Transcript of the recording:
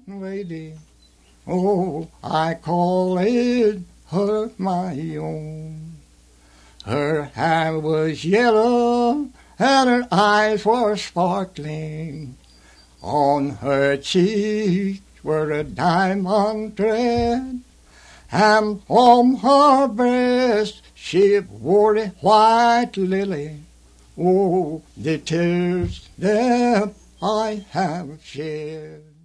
lady. Oh, I call it her my own. Her hair was yellow and her eyes were sparkling. On her cheeks were a diamond thread, and on her breast she wore a white lily. Oh, the tears that I have shed.